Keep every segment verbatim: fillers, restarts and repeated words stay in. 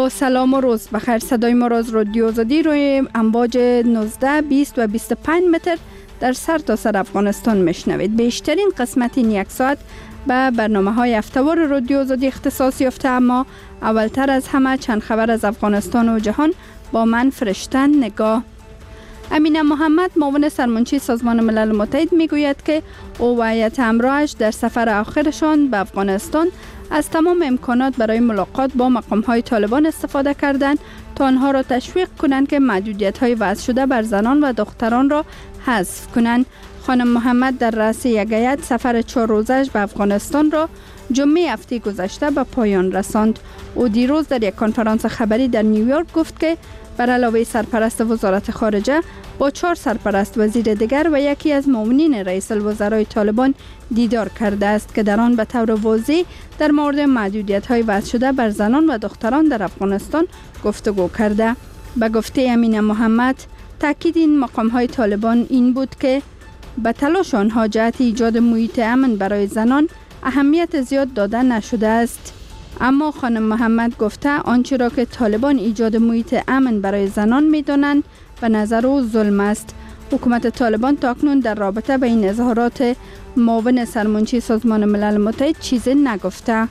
با سلام و روز بخیر. صدای ما را از رادیو آزادی روی امواج نوزده، بیست و بیست و پنج متر در سر تا سر افغانستان میشنوید. بیشترین قسمت این یک ساعت به برنامه های هفته‌وار رادیو آزادی اختصاص یافته، اما اولتر از همه چند خبر از افغانستان و جهان با من فرشتن نگاه. امینه محمد، معاون سرمنشی سازمان ملل متحد، میگوید که او و هیئت همراهش در سفر آخرشان به افغانستان از تمام امکانات برای ملاقات با مقام‌های طالبان استفاده کردند تا آنها را تشویق کنند که محدودیت‌های وضع شده بر زنان و دختران را حذف کنند. خانم محمد در رأس یک هیئت سفر چهار روزه‌اش به افغانستان را جمعه هفته گذشته به پایان رساند. او دیروز در یک کنفرانس خبری در نیویورک گفت که بر علاوه سرپرست وزارت خارجه با چهار سرپرست وزیر دیگر و یکی از معاونین رئیس الوزرای طالبان دیدار کرده است که در آن به طور واضح در مورد محدودیت‌های وضع شده بر زنان و دختران در افغانستان گفتگو کرده. به گفته امینه محمد، تاکید این مقام‌های طالبان این بود که به تلاش آنها جهت ایجاد محیط امن برای زنان اهمیت زیاد داده نشده است. اما خانم محمد گفته آنچه را که طالبان ایجاد محیط امن برای زنان می‌دانند به نظر او ظلم است. حکومت طالبان تاکنون در رابطه با این اظهارات معاون سرمنشی سازمان ملل متحد چیزی نگفته.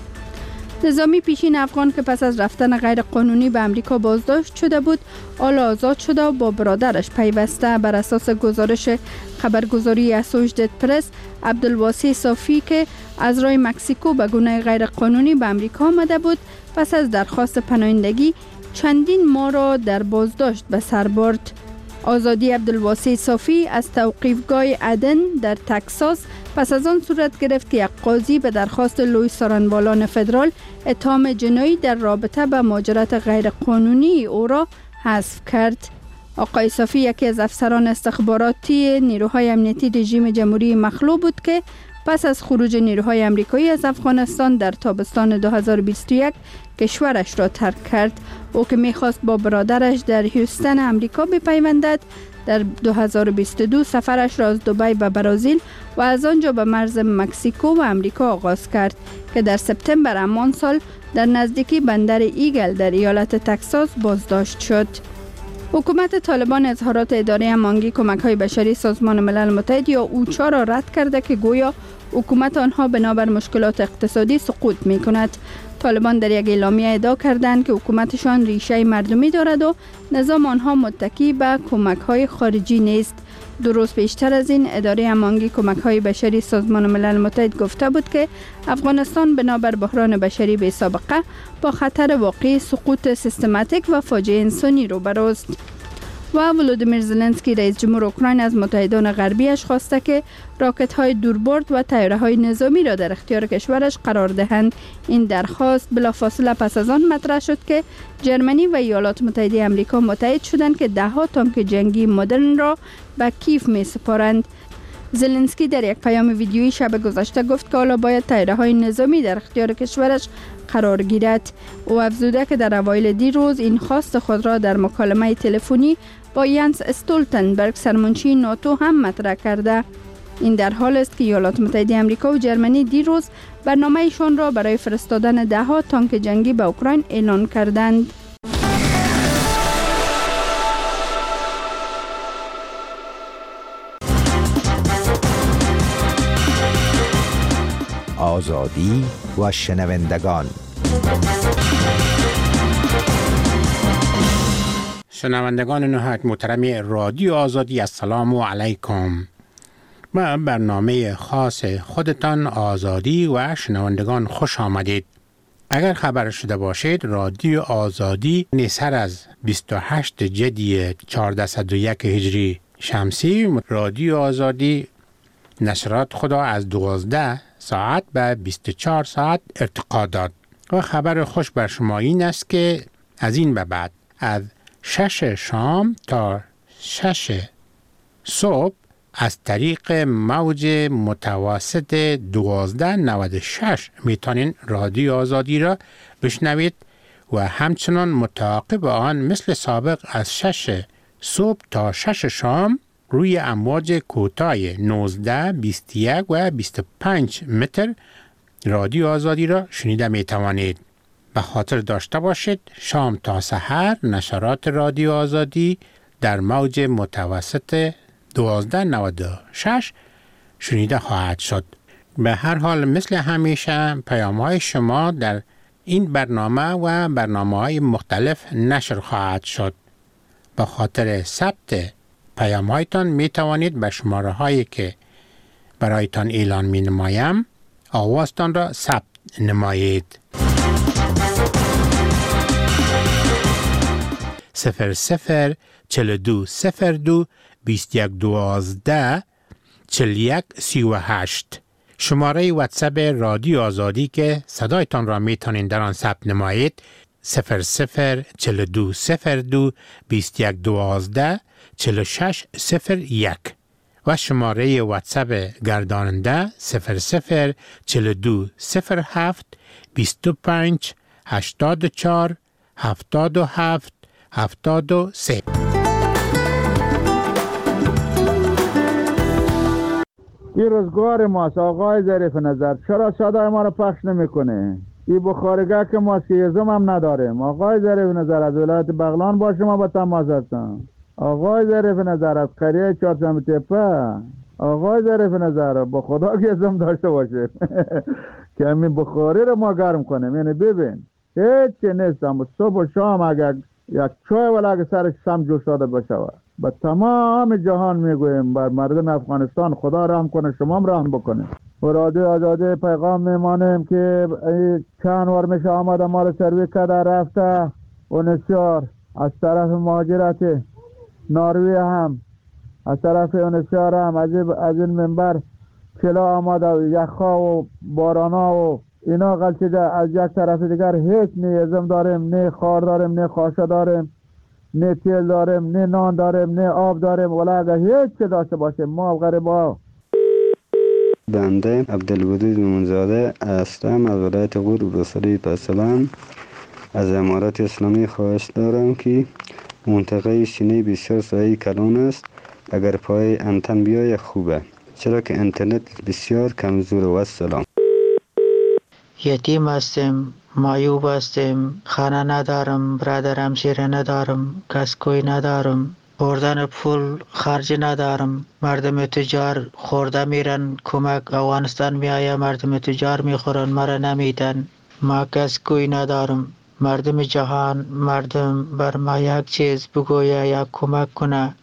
نظامی پیشین افغان که پس از رفتن غیر قانونی به امریکا بازداشت شده بود، حالا آزاد شده و با برادرش پیوسته. بر اساس گزارش خبرگزاری اسوشییتد پرس، عبدالواسی صافی که از راه مکزیکو به گونه غیر قانونی به امریکا آمده بود، پس از درخواست پناهندگی چندین ماه را در بازداشت به سر برد. آزادی عبدالواسی صافی از توقیفگاه عدن در تکساس پس از آن صورت گرفت که یک قاضی به درخواست لوی سارنوالان فدرال اتهام جنایی در رابطه با مهاجرت غیرقانونی او را حذف کرد. آقای صافی یکی از افسران استخباراتی نیروهای امنیتی رژیم جمهوری مخلوع بود که پس از خروج نیروهای آمریکایی از افغانستان در تابستان دو هزار و بیست و یک کشورش را ترک کرد. او که میخواست با برادرش در هیوستن امریکا بپیوندد، در دو هزار و بیست و دو سفرش را از دبی به برزیل و از آنجا به مرز مکزیکو و امریکا آغاز کرد که در سپتامبر همان سال در نزدیکی بندر ایگل در ایالت تکساس بازداشت شد. حکومت طالبان اظهارات اداره هماهنگی کمک‌های بشری سازمان ملل متحد یا اوچا را رد کرده که گویا حکومت آنها بنابر مشکلات اقتصادی سقوط می‌کند. طالبان در یک اعلامیه ادعا کردند که حکومتشان ریشه مردمی دارد و نظام آنها متکی به کمک‌های خارجی نیست. دو روز پیشتر از این اداره هماهنگی کمک‌های بشری سازمان ملل متحد گفته بود که افغانستان بنابر بحران بشری بی سابقه با خطر واقعی سقوط سیستماتیک و فاجعه انسانی روبروست. و ولودیمیر زلنسکی رئیس جمهور اوکراین از متحدان غربیش خواسته که راکت‌های دوربرد و طیاره‌های نظامی را در اختیار کشورش قرار دهند. این درخواست بلافاصله پس از آن مطرح شد که جرمنی و ایالات متحده آمریکا متحد شدند که ده ها تانک جنگی مدرن را به کیف می سپارند. زلنسکی در یک پیام ویدیویی شب گذشته گفت که حالا باید طیاره‌های نظامی در اختیار کشورش قرار گیرد. او افزوده که در اوایل دیروز این خواست خود را در مکالمه تلفنی با ینس استولتنبرگ سرمنشی ناتو هم مطرح کرده. این در حال است که ایالات متحده آمریکا و جرمنی دیروز برنامه‌شان را برای فرستادن ده ها تانک جنگی به اوکراین اعلان کردند. آزادی و شنوندگان. شنوندگان نهایت محترم رادیو آزادی، السلام علیکم. به برنامه خاص خودتان آزادی و شنوندگان خوش آمدید. اگر خبر شده باشید، رادیو آزادی نیسر از بیست و هشت جدی چهارصد و یک هجری شمسی، رادیو آزادی نشرات خدا از دوازده ساعت به بیست و چهار ساعت ارتقا داد. و خبر خوش بر شما این است که از این به بعد از شش شام تا شش صبح از طریق موج متوسط دوازده نود و شش میتونین رادیو آزادی را بشنوید و همچنان متعاقب آن مثل سابق از شش صبح تا شش شام روی امواج کوتاه نوزده، بیست و یک و بیست و پنج متر رادیو آزادی را شنیده می توانید. به خاطر داشته باشید شام تا سحر نشرات رادیو آزادی در موج متوسط دوازده نود و شش شنیده خواهد شد. به هر حال مثل همیشه پیام‌های شما در این برنامه و برنامه‌های مختلف نشر خواهد شد. به خاطر ثبت پیام‌هایتان می توانید به شماره هایی که برایتان اعلان می نمایم آوازتان را ثبت نمایید. صفر صفر چل دو صفر دو بیست یک دوازده چل یک سی و هشت شماره واتساپ رادیو آزادی که صدایتان را می توانید در آن ثبت نمایید صفر صفر چل دو صفر دو بیست یک دوازده چل شش صفر یک و شماره واتساپ گرداننده صفر صفر چل دو صفر هفت بیست و پنج هشتاد و چهار هفتاد و هفت هفتاد و سه. این روزگار ماست آقای ظریف نظر، چرا صدای ما رو پخش نمیکنه؟ این بخارگاه که ما سیزم هم نداریم. آقای ظریف نظر از ولایت بغلان با شما با تماس هستم. آقای ظریف نظر از قریه چهارشنبه تپه. آقای ظریف نظر با خدا که ازم داشته باشه که همین بخاری رو ما گرم کنیم. یعنی ببین هیچی نیستم، صبح و شام اگر یک چای ولی اگر سرش سم جوش داده بشه با تمام جهان میگویم بر مردم افغانستان خدا رحم کنه، شما هم رحم بکنه. و رادیو آزادی پیغام میمانیم که چند وار میشه آمده ما رو سروی کده رفته و نسیار از طرف مهاجرت ناروی هم از طرف اونسیار هم از این منبر چلا آمده و یخها و بارانا و اینا غلطیده. از یک طرف دیگر هیچ نه ازم داریم، نه خار داریم، نه خاشه داریم، نه تیل داریم، نه نان داریم، نه آب داریم. ولی اگر هیچ چه داشته باشیم ما غریبا. بنده عبدالودود مومنزاده هستم از ولایت غور بروسری پسلان. از امارات اسلامی خواهش دارم که منطقه سینه بسیار سایه کلان است، اگر پای انتن بیای خوبه، چرا که اینترنت بسیار کمزور و السلام. یتیم هستیم، معیوب هستیم، خانه ندارم، برادر همسایه ندارم، کسکوی ندارم، بردن پول خرج ندارم. مردم تجار خورده میرن کمک افغانستان میآیه، مردم تجار میخورن مرا نمیدن. ما کسکوی ندارم. مردم جهان، مردم بر ما یک چیز بگویه، یک کمک کنه.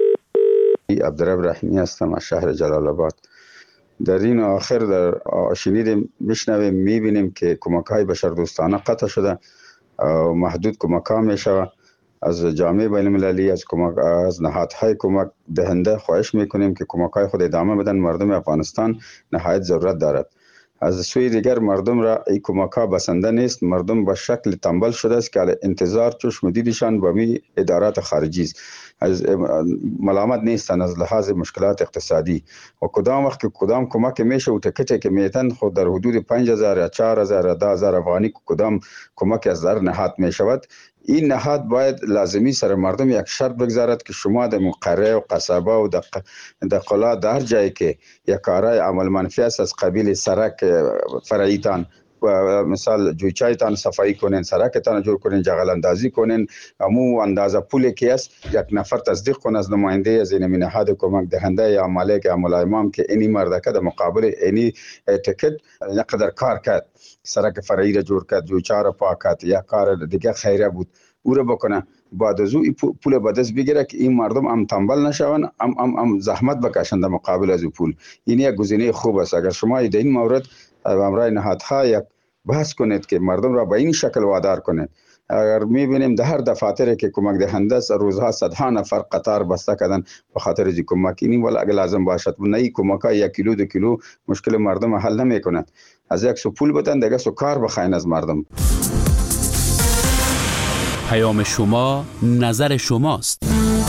عبدالرب رحیمی هستم از شهر جلال آباد. در این آخر در شنیدیم میشنویم میبینیم که کمک های بشردوستانه قطع شده و محدود کمک ها میشوه. از جامعه بین المللی، از کمک از نهادهای کمک دهنده خواهش میکنیم که کمک های خود ادامه بدن. مردم افغانستان نهایت ضرورت دارد. از سوی دیگر مردم را این کمک ها بسنده نیست. مردم به شکل تنبل شده است که انتظار چشم دیدشان به می ادارات خارجی است. از ملامت نیستن از لحاظ مشکلات اقتصادی و کدام وقت که کدام کمک میشه و تکتی که میتن خود در حدود پنج هزار یا چهار هزار یا ده هزار افغانی کدام کمک از در نهاد میشود. این نهاد باید لازمی سر مردم یک شرط بگذارد که شما در قریه و قصبه و در قلا در جایی که یک کارای عمل منفی است از قبیل سرک فرعیتان و مثال جویچایتان صفایی کنین، سرکتان جور کنین، جغل اندازی کنین، امو اندازه پولی که است یک نفر تصدیق کنه از نماینده از این نهاد کمک دهنده یا مالک یا ملایمام که اینی مردکه در مقابل اینی تکت نقدر کار کرد، سرک فرعی را جور کرد، جویچا را پاک کرد، یا کار دیگه خیره بود او را بکنه، بعد از او پول به دست بگیره که این مردم هم تنبل نشون، هم هم هم زحمت بکشند در مقابل از پول. این یک گزینه خوب است. اگر شما در این مورد امرای نهادها یک بحث کنید که مردم را به این شکل وادار کنید. اگر میبینیم در هر دفاتری که کمک دهنده است روزها صدها نفر قطار بسته کردن به خاطر از کمک. این ولی اگر لازم باشد نه کمک ها یک کیلو دو کیلو مشکل مردم حل نمیکند. از یک سو پول بدن دیگه سو کار بخواین از مردم. پیام شما نظر شماست.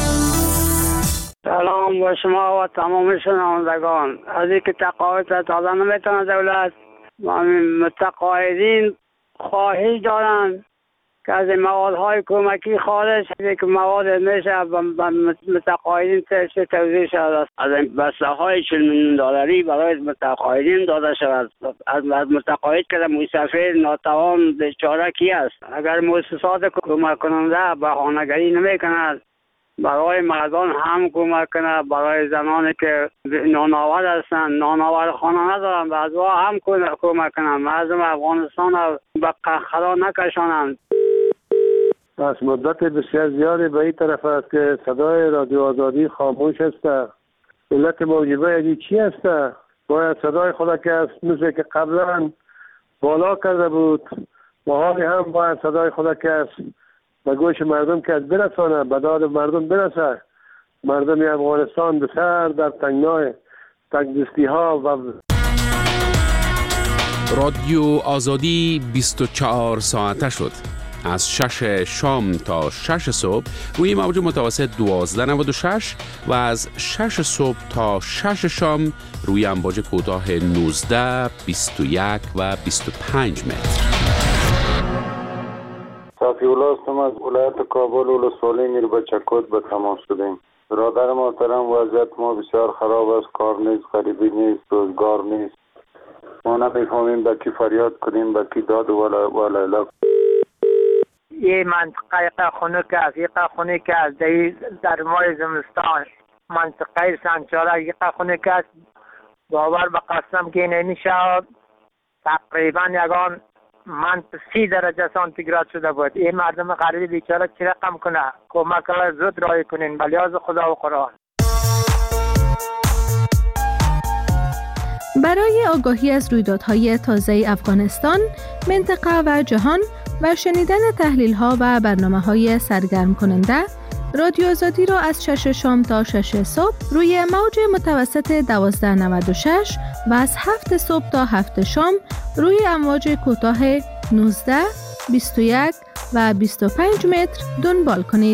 سلام با شما و تمام شنوندگان. از اینکه تقاعد دادن نمیتونه دولت، متقاعدین خواهش دارن که از موادهای کمکی خارج که مواد میشه به متقاعدین توزیع شود. از بسته های چهل میلیون دلاری برای متقاعدین داده شود. از متقاعد که مسافر ناتوان بیچاره کی است؟ اگر مؤسسات کمک کننده بهانه‌گری نمی‌کند برای مردان هم کمک کنه، برای زنانی که نانآور هستند نانآور خانه ندارند به از هم کمک کنند، مردم افغانستان را به قهقرا نکشانند. از مدت بسیار زیادی به این طرف است که صدای رادیو آزادی خاموش است. علت موجبه یعنی چی است؟ باید صدای خود که است مثل که قبلا بالا کرده بود و حالی هم باید صدای خود که است به گوش مردم که از برسانه، به داد مردم برسه. مردم افغانستان بسر در تنگنای تنگدستی ها و رادیو آزادی بیست و چهار ساعته شد. از شش شام تا شش صبح روی موج متوسط دوازده نود و شش و از شش صبح تا شش شام روی امواج کوتاه نوزده، بیست و یک و بیست و پنج متر. صافی الله هستم از ولایت کابل ولسوالی میربچه کد به تماس شدیم. برادر محترم وضعیت ما بسیار خراب است، کار نیست، غریبی نیست، روزگار نیست. ما نمیفهمیم به کی فریاد کنیم، به کی داد و لیلا. یه منطقه خنک است، یک خنک است در ماه زمستان. منطقه سنچاره یک خنک است. باور به قسم که نمیشه. تقریبا یگان من سی درجه سانتیگراد شده بود. این مردم غریب بیچاره چی رقم کنه؟ کمک الله زود رای کنین به لیاز خدا و قرآن. برای آگاهی از رویدادهای تازه افغانستان، منطقه و جهان و شنیدن تحلیل‌ها و برنامه‌های سرگرم کننده، رادیو آزادی را از شش شام تا شش صبح روی موج متوسط دوازده نود و شش و از هفت صبح تا هفت شام روی امواج کوتاه نوزده، بیست و یک و بیست و پنج متر دنبال کنید.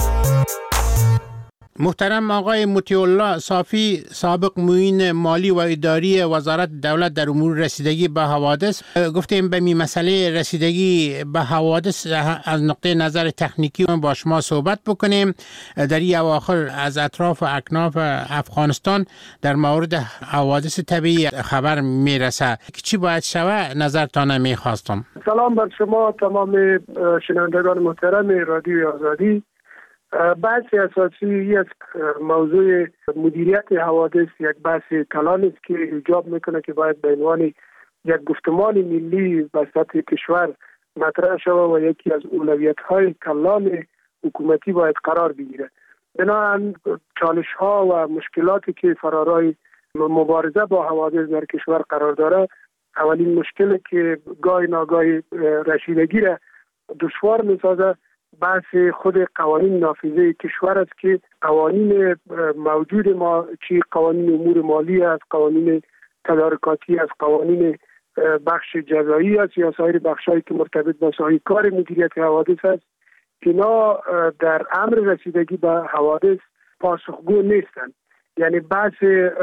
محترم آقای مطیع الله صافی، سابق معین مالی و اداری وزارت دولت در امور رسیدگی به حوادث، گفتیم به می مسئله رسیدگی به حوادث از نقطه نظر تکنیکی با شما صحبت بکنیم. در این اواخر از اطراف و اکناف افغانستان در مورد حوادث طبیعی خبر میرسه، چی باید شود؟ نظرتان میخواستم. سلام بر شما تمام شنوندگان محترم رادیو آزادی. بحث اساسی یک موضوع مدیریت حوادث یک بحث کلان است که ایجاب میکنه که باید به عنوان یک گفتمان ملی به سطح کشور مطرح شود و یکی از اولویت های کلان حکومتی باید قرار بگیره. بنابراین چالش ها و مشکلاتی که فرارای مبارزه با حوادث در کشور قرار داره، اولین مشکلی که گاهی ناگاهی رسیدگی را دشوار میسازه بحث خود قوانین نافذه کشور است که قوانین موجود ما چی قوانین امور مالی است، قوانین تدارکاتی است، قوانین بخش جزایی است یا سایر بخشایی که مرتبط با سایر کار مدیریت حوادث است، اینا در امر رسیدگی به حوادث پاسخگو نیستند. یعنی بحث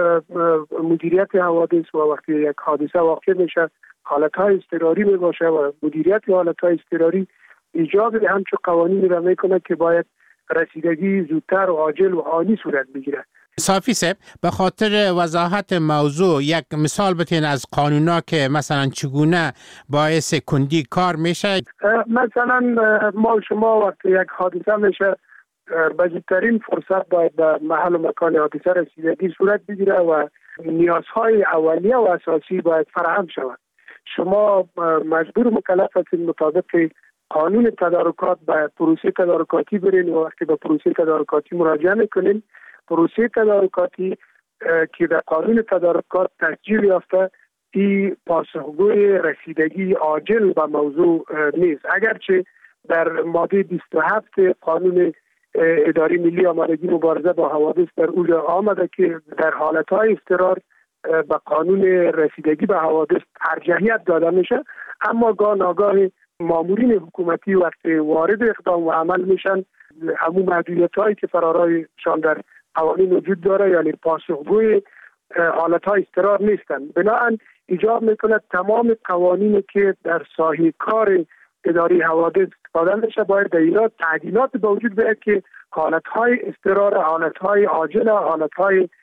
مدیریت حوادث و وقتی یک حادثه واقع میشه حالتهای اضطراری می باشه و مدیریت حالتهای اضطراری ایجاب همچون قوانینی را میکنه که باید رسیدگی زودتر و عاجل و آنی صورت بگیره. صافی صاحب، به خاطر وضاحت موضوع یک مثال بتین از قانونا که مثلا چگونه باعث کندی کار میشه؟ مثلا ما شما وقتی یک حادثه میشه بزرگترین فرصت باید به محل و مکان حادثه رسیدگی صورت بگیره و نیازهای اولیه و اساسی باید فراهم شود. شما مجبور مکلف هستید مطابق قانون تدارکات به پروسه تدارکاتی برین و وقتی به پروسه تدارکاتی مراجعه میکنین، پروسه تدارکاتی که در قانون تدارکات تسجیل یافته این پاسخگوی رسیدگی عاجل به موضوع نیست. اگرچه در ماده بیست و هفت قانون اداره ملی آمادگی مبارزه با حوادث در اونجا آمده که در حالتهای اضطرار به قانون رسیدگی به حوادث ارجحیت داده میشه، اما گاه ناگاه مامورین حکومتی وقتی وارد اقدام و عمل میشن همون محدودیت هایی که فرارایشان در قوانین وجود داره یعنی پاسخگوی حالت های اضطرار نیستن. بنابراین ایجاب میکنه تمام قوانینی که در ساحه کار اداره حوادث استفاده میشه، باید در ایران تعدیلات به وجود بیاید که حالتهای اضطرار، حالتهای عاجل، حالتهای